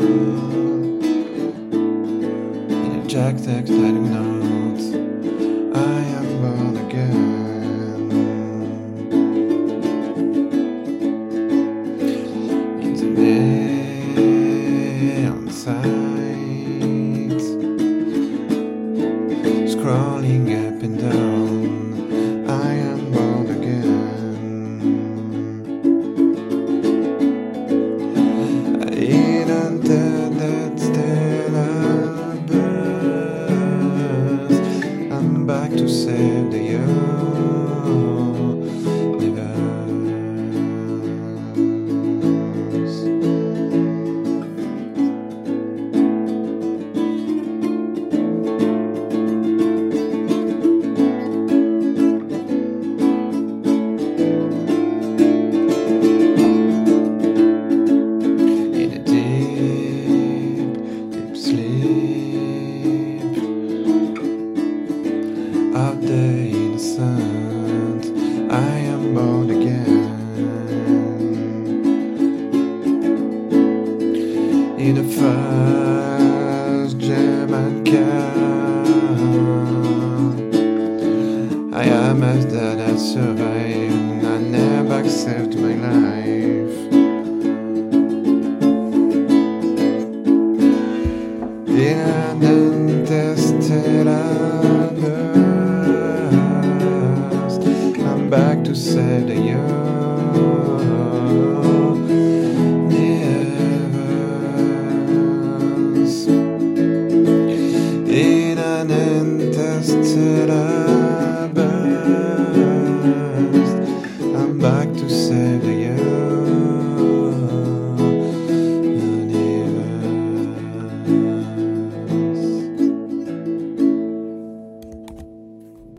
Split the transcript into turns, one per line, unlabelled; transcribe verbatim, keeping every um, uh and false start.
In a jack text heading notes, I am born again. In the neon sight, scrolling up and down, I am born again. In under that stellar burst, I'm back to save the universe. In a deep, deep sleep of the innocent, I am born again. In a fast German car, I am as that I survived. I never accept my life. In an interstellar burst, I'm back to save the earth.